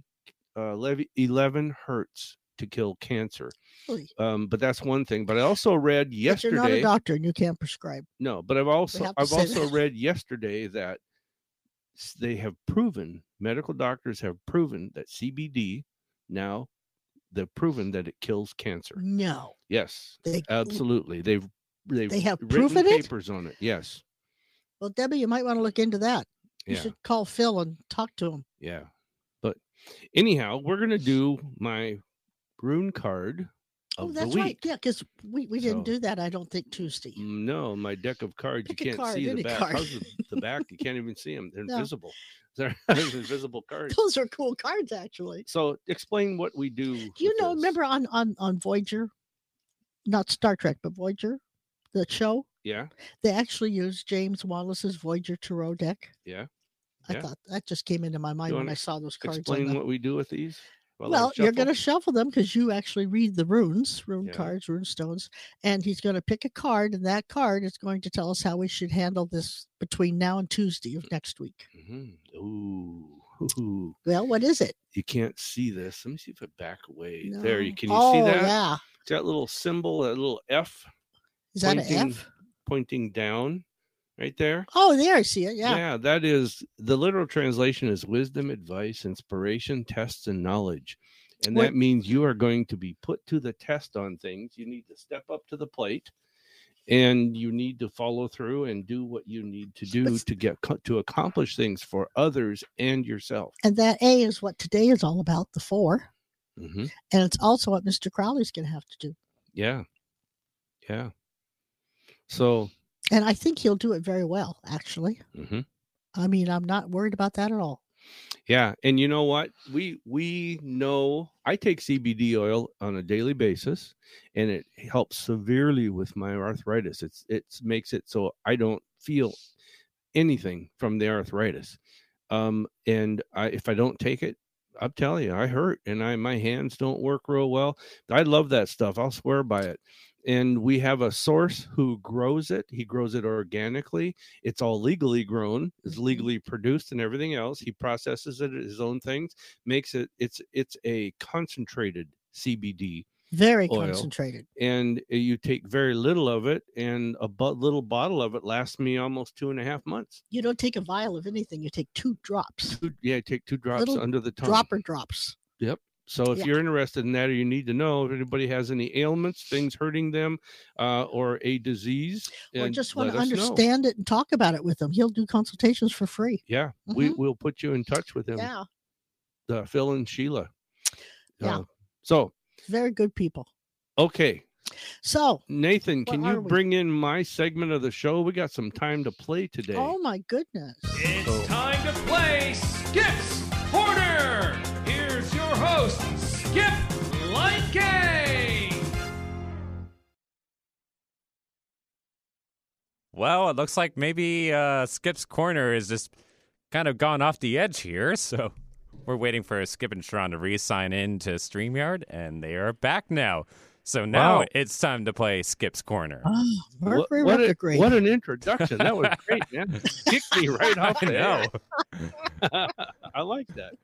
hertz to kill cancer. Really? But that's one thing. But I also read But yesterday. you're not a doctor and you can't prescribe. No, but I've also have to say that. read yesterday that they have proven, medical doctors have proven that CBD now, they've proven that it kills cancer. No. Yes, They- absolutely. They have written proven it? papers on it. Yes. Well, Debbie, you might want to look into that. You Yeah. should call Phil and talk to him. Yeah. But anyhow, we're going to do my rune card Oh, of the that's week. right. Yeah, because we didn't So- do that, I don't think, Tuesday. No, my deck of cards, Pick a you can't card, see the any back. card. How's the back? You can't even see them. They're No. invisible. They're invisible cards. Those are cool cards, actually. So explain what we do. Do you with know, this. remember on Voyager, not Star Trek, but Voyager, the show, Yeah, they actually used James Wallace's Voyager Tarot deck. yeah. I Yeah. thought that just came into my mind when wanna I saw those cards. Explain what we do with these. while I Well, you're shuffle? going to shuffle them because you actually read the runes, rune Yeah. cards, rune stones, and he's going to pick a card, and that card is going to tell us how we should handle this between now and Tuesday of next week. Mhm. Ooh. Well, what is it? You can't see this. Let me see if I back away. No. There, can you oh, see that? yeah. It's that little symbol, that little F Is that an Pointing- F? pointing down right there. Oh, there, I see it. Yeah. That is the literal translation is wisdom, advice, inspiration, tests, and knowledge. And What- that means you are going to be put to the test on things. You need to step up to the plate and you need to follow through and do what you need to do But- to get to accomplish things for others and yourself. And that A is what today is all about, the 4. Hmm. And it's also what Mr. Crowley's going to have to do. Yeah. So, And I think he'll do it very well, actually. mhm. I mean, I'm not worried about that at all. Yeah, and you know what? We know I take CBD oil on a daily basis, and it helps severely with my arthritis. It makes it so I don't feel anything from the arthritis. And if I don't take it, I'm telling you, I hurt, and my hands don't work real well. I love that stuff. I'll swear by it. And we have a source who grows it. He grows it organically. It's all legally grown, it's legally produced and everything else. He processes it his own things, makes it, it's a concentrated CBD. Very Oil. concentrated. And you take very little of it, and a little bottle of it lasts me almost 2.5 months. You don't take a vial of anything. You take 2 drops. Take 2 drops Little under the tongue. Dropper drops. Yep. So if Yeah. you're interested in that, or you need to know if anybody has any ailments, things hurting them, or a disease, Or and just want to let us know. understand it and talk about it with him. He'll do consultations for free. Yeah, we'll put you in touch with him. Yeah. Phil and Sheila. Yeah. So Very good people. okay, So, Nathan, What can are you we? bring in my segment of the show? We got some time to play today. oh my goodness. It's Oh. time to play Skip's Corner. Here's your host, Skip Lightgate. Well, it looks like maybe Skip's Corner is just kind of gone off the edge here. So we're waiting for Skip and Sharon to re-sign in to StreamYard, and they are back now. So now Wow. it's time to play Skip's Corner. Oh, Mercury what retrograde. an introduction. That was great, man. Kicked me right off I the know. air. I like that.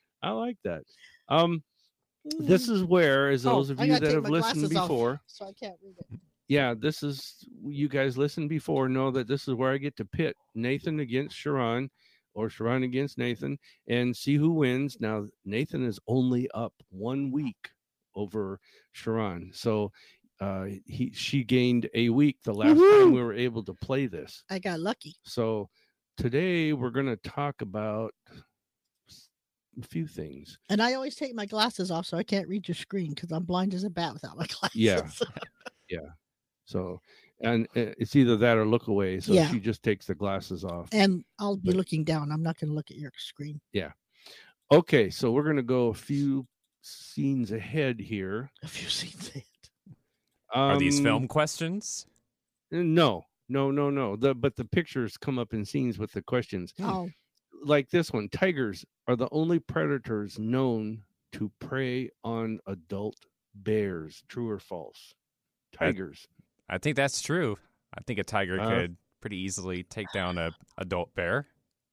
This is where, as those of I you gotta that take have my listened glasses off, before, so I can't read it. yeah, this is, you guys listened before, know that this is where I get to pit Nathan against Sharon, or Sharon against Nathan, and see who wins. Now, Nathan is only up 1 week over Sharon, so she gained a week the last time we were able to play this. I got lucky. So today we're going to talk about a few things. And I always take my glasses off so I can't read your screen because I'm blind as a bat without my glasses. Yeah. So, and it's either that or look away. So Yeah. she just takes the glasses off. And I'll be But- looking down. I'm not going to look at your screen. Okay, so we're going to go a few scenes ahead here. A few scenes ahead. Are these Um, film questions? No. But the pictures come up in scenes with the questions. Oh, Like this one, tigers are the only predators known to prey on adult bears. True or false? Tigers. I think that's true. I think a tiger Uh, could pretty easily take down a adult bear.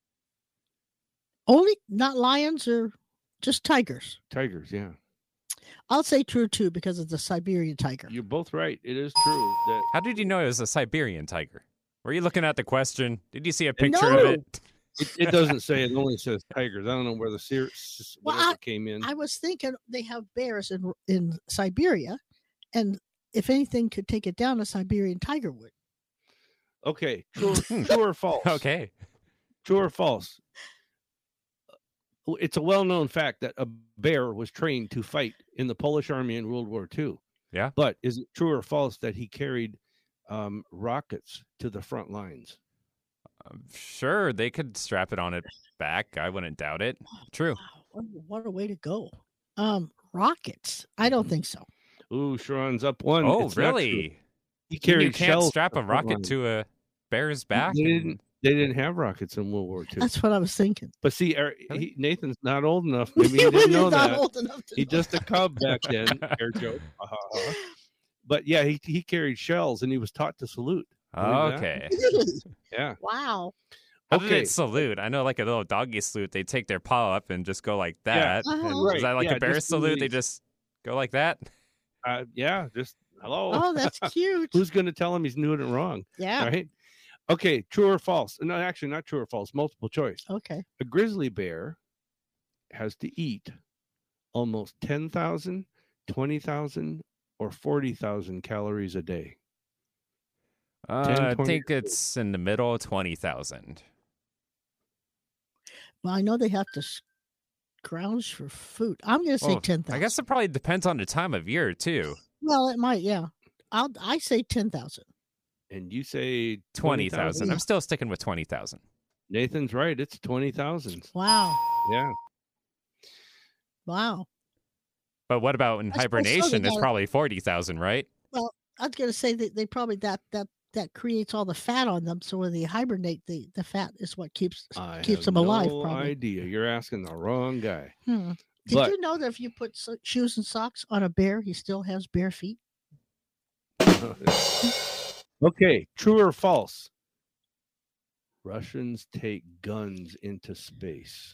only not lions or just tigers. Tigers, yeah. I'll say true too because it's a Siberian tiger. You're both right. It is true that How did you know it was a Siberian tiger? Were you looking at the question? Did you see a picture No. of it? it doesn't say, it only says tigers. I don't know where the Well, whatever came in. I was thinking they have bears in Siberia, and if anything could take it down, a Siberian tiger would. Okay, true or false? Okay. True or false? It's a well-known fact that a bear was trained to fight in the Polish army in World War II. Yeah. But is it true or false that he carried rockets to the front lines? Sure, they could strap it on it back. I wouldn't doubt it. True. Wow, what a way to go. Rockets. I don't think so. Ooh, Sharon's up one. Oh, It's not true. really? He You carried can't shells strap to a the front rocket lines. to a bear's back? They didn't have rockets in World War II. That's what I was thinking. But see, Nathan's not old enough. Maybe he He didn't know was not that. old enough to He's know just a cub back then. Air joke. But yeah, he carried shells and he was taught to salute. Believe that? Okay. Yeah. Wow. How did Okay. it salute? I know, like a little doggy salute, they take their paw up and just go like Yeah. that. Uh-huh. And Right, is that like yeah, a bear just salute? They release. just go like that? Yeah. Just hello. Oh, that's cute. Who's going to tell him he's doing it wrong? Yeah. Right. Okay. True or false? No, actually, not true or false. Multiple choice. Okay. A grizzly bear has to eat almost 10,000, 20,000, or 40,000 calories a day. 10, I 20, think it's in the middle, 20,000. Well, I know they have to scrounge for food. I'm going to say Well, 10,000. I guess it probably depends on the time of year, too. Well, it might. Yeah. I say 10,000. And you say 20,000. Yeah. I'm still sticking with 20,000. Nathan's right. It's 20,000. Wow. Yeah. Wow. But what about in I suppose so, they hibernation? It's gotta- probably 40,000, right? Well, I was going to say that they probably that creates all the fat on them. So when they hibernate, the fat is what keeps have them alive. no Probably. idea. You're asking the wrong guy. Hmm. Did But you know that if you put shoes and socks on a bear, he still has bare feet? okay, true or false? Russians take guns into space.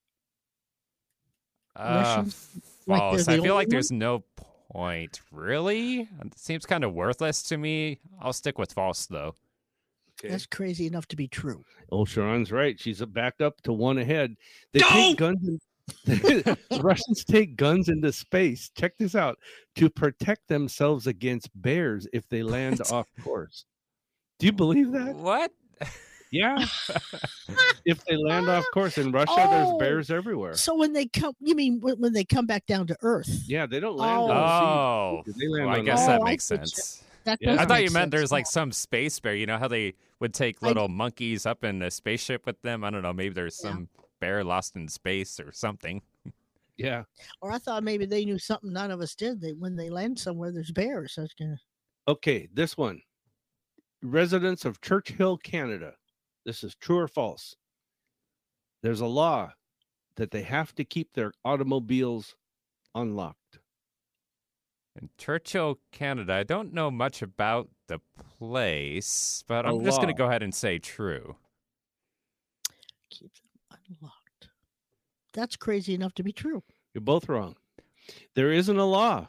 Russians, like they're False. the I feel only like there's no point. Really? It seems kind of worthless to me. I'll stick with false, though. Okay. That's crazy enough to be true. Oh, Sharon's right. She's back up to one ahead. They take guns. Russians take guns into space. Check this out to protect themselves against bears if they land off course. Do you believe that? What? Yeah. If they land off course in Russia, Oh. there's bears everywhere. So when they come, you mean when they come back down to Earth? Yeah, they don't land Oh. on the sea. They land Well, I on guess land. that Oh, I makes get you. sense. That Yeah. does I thought make you meant sense there's like now. some space bear. You know how they would take little monkeys up in the spaceship with them? I don't know. Maybe there's some bear lost in space or something. Yeah. Or I thought maybe they knew something none of us did. They when they land somewhere, there's bears. So it's gonna. Okay, this one. Residents of Churchill, Canada. This is true or false. There's a law that they have to keep their automobiles unlocked. In Churchill, Canada, I don't know much about the place, but A I'm just going law. to go ahead and say true. Keep them unlocked. That's crazy enough to be true. You're both wrong. There isn't a law.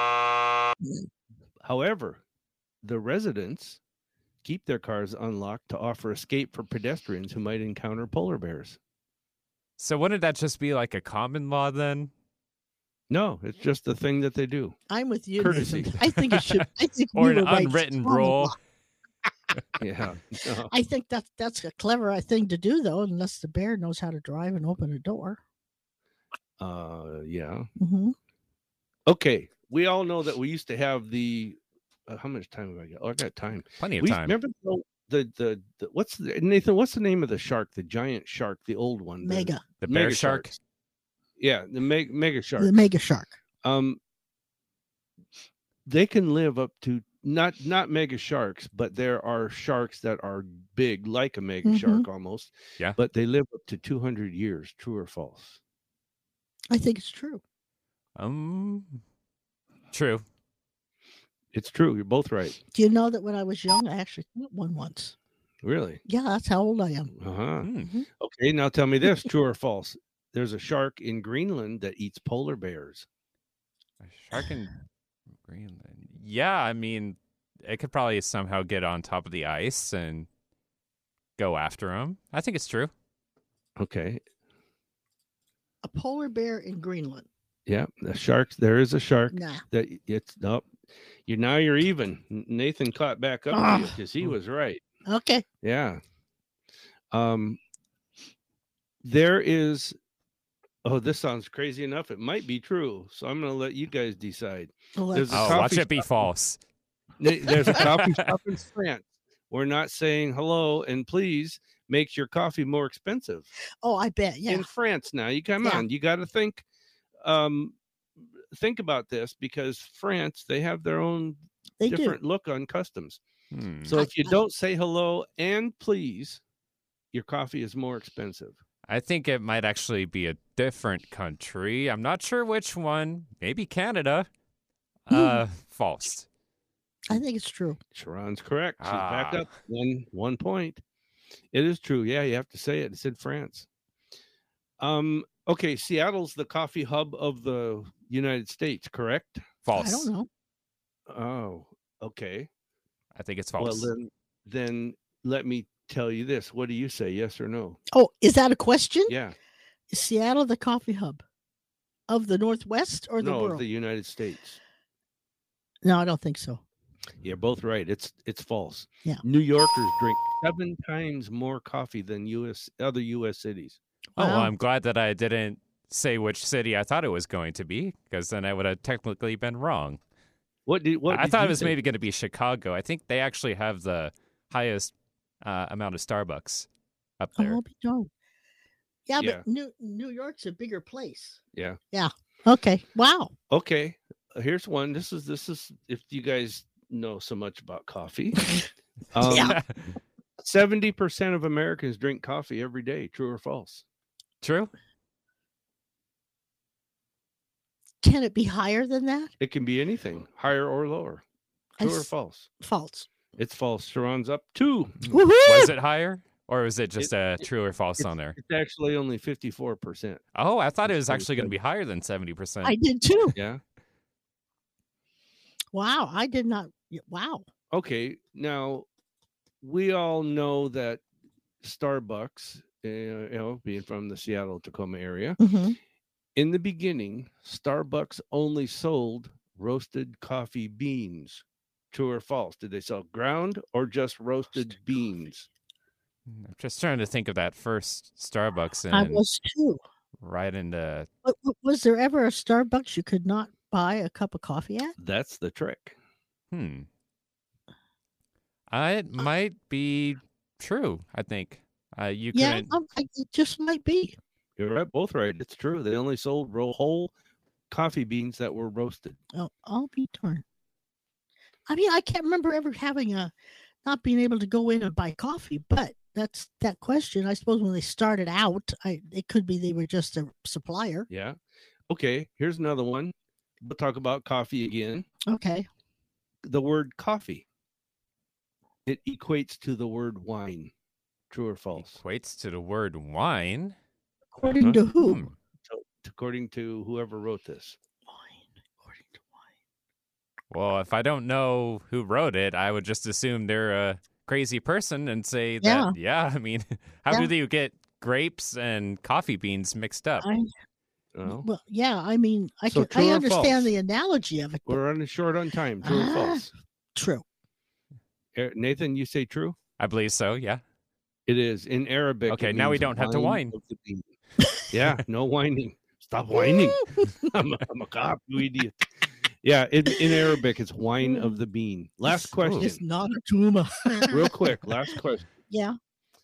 However, the residents keep their cars unlocked to offer escape for pedestrians who might encounter polar bears. So wouldn't that just be like a common law then? No, it's just the thing that they do. I'm with you, Courtesy. Nathan. I think it should. I think Or you an were right. unwritten Common rule? law. Yeah. No. I think that's a clever thing to do, though, unless the bear knows how to drive and open a door. Yeah. Mm-hmm. Okay. We all know that we used to have the how much time have I got? Oh, I got time. Plenty of We time. remember the what's the Nathan? What's the name of the shark? The giant shark, the old one. the Mega. The bear mega shark? sharks. Yeah, the mega shark. The mega shark. They can live up to not mega sharks, but there are sharks that are big, like a mega Mhm. shark almost. Yeah. But they live up to 200 years. True or false? I think it's true. True. It's true. You're both right. Do you know that when I was young, I actually caught one once? Really? Yeah, that's how old I am. Uh-huh. Hmm. Okay, now tell me this, true or false? There's a shark in Greenland that eats polar bears. A shark in Greenland. Yeah, I mean, it could probably somehow get on top of the ice and go after him. I think it's true. Okay. A polar bear in Greenland. Yeah, the sharks. There is a shark Nah. that it's nope. You're even. Nathan caught back up to you because he was right. Okay. Yeah. There is Oh, this sounds crazy enough. It might be true. So I'm going to let you guys decide. There's a Oh, coffee watch it be shop- false. There's a coffee shop in France. We're not saying hello and please makes your coffee more expensive. Oh, I bet. Yeah. In France now. You come Yeah. on. You got to think about this because France, they have their own They different do. look on customs. Hmm. So if you don't say hello and please, your coffee is more expensive. I think it might actually be a different country. I'm not sure which one. Maybe Canada. False. I think it's true. Sharon's correct. She's back Ah. up 1 point. It is true. Yeah, you have to say it. It's in France. Okay, Seattle's the coffee hub of the United States, correct? False. I don't know. Oh, okay. I think it's Well, false. then let me tell you this. What do you say? Yes or no? Oh, is that a question? Yeah. Is Seattle the coffee hub of the Northwest or the No, world? of the United States. No, I don't think so. You're both right. It's false. Yeah. New Yorkers drink 7 times more coffee than other U.S. cities. Oh, well, Wow. I'm glad that I didn't say which city I thought it was going to be, because then I would have technically been wrong. What I did thought you it was say? maybe going to be Chicago. I think they actually have the highest amount of Starbucks up Oh, there. I'll be darned. Yeah, Yeah. but New York's a bigger place. Yeah. Yeah. Okay. Wow. Okay. Here's one. This is if you guys know so much about coffee. Yeah. 70% of Americans drink coffee every day. True or false? True. Can it be higher than that? It can be anything, higher or lower. True or It's false? false. It's false. Sharon's up 2. Woohoo! Was it higher, or was it just a true or false on there? It's actually only 54%. Oh, I thought it it's was pretty actually going to good. be higher than 70%. I did too. Yeah. Wow. I did not. Wow. Okay. Now, we all know that Starbucks, being from the Seattle Tacoma area, Mm-hmm. in the beginning, Starbucks only sold roasted coffee beans. True or false? Did they sell ground or just roasted beans? I'm just trying to think of that first Starbucks I and was too. right into. Was there ever a Starbucks you could not buy a cup of coffee at? That's the trick. It might be true. I think you Yeah, couldn't. it just might be. You're right, both right. It's true. They only sold whole coffee beans that were roasted. Oh, I'll be darned. I mean, I can't remember ever having not being able to go in and buy coffee, but that's that question. I suppose when they started out, it could be they were just a supplier. Yeah. Okay. Here's another one. We'll talk about coffee again. Okay. The word coffee. It equates to the word wine. True or false? Equates to the word wine. According to who? So, according to whoever wrote this. Well, if I don't know who wrote it, I would just assume they're a crazy person and say Yeah. that, yeah, I mean, how Yeah. do you get grapes and coffee beans mixed up? Oh. Well, yeah. I mean, So I true or understand false? the analogy of it. but We're running short on time. True or false? True. Nathan, you say true? I believe so, yeah. It is. In Arabic. Okay, it now we means don't have to whine. of the bean. Yeah, no whining. Stop whining. I'm a cop, you idiot. Yeah, in Arabic, it's wine of the bean. Last question. It's not a tumor. Real quick. Last question. Yeah.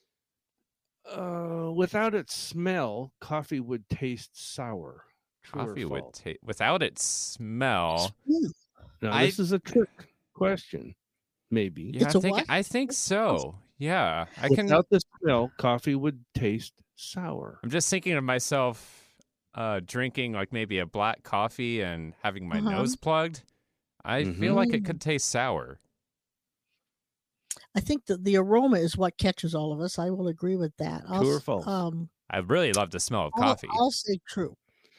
Without its smell, coffee would taste sour. True Coffee or would false? without its smell. Now, I- this is a trick question. Maybe. Yeah, It's a what? I think so. Yeah, I can. Without the smell, coffee would taste sour. I'm just thinking of myself drinking like maybe a black coffee and having my Uh-huh. nose plugged. I feel like it could taste sour. I think that the aroma is what catches all of us. I will agree with that. True or false? I really love the smell of coffee. I'll say true.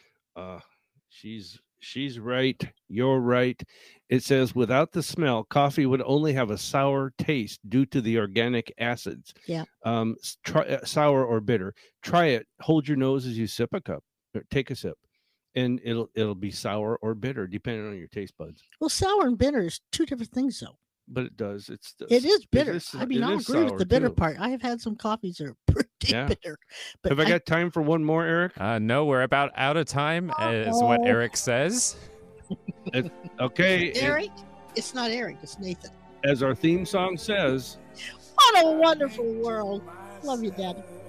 She's right. You're right. It says without the smell, coffee would only have a sour taste due to the organic acids. Yeah. Try sour or bitter. Try it. Hold your nose as you sip a cup. Or take a sip, and it'll be sour or bitter depending on your taste buds. Well, sour and bitter is two different things, though. but it does. It is bitter. is- I mean, it I'll is agree with sour, the bitter too. part. I have had some coffees that are pretty Yeah. bitter. But Have I got time for one more, Eric? No, we're about out of time, is what Oh. Eric says. Okay. Eric? It's not Eric. It's Nathan. As our theme song says, What a wonderful world. Love you, Daddy.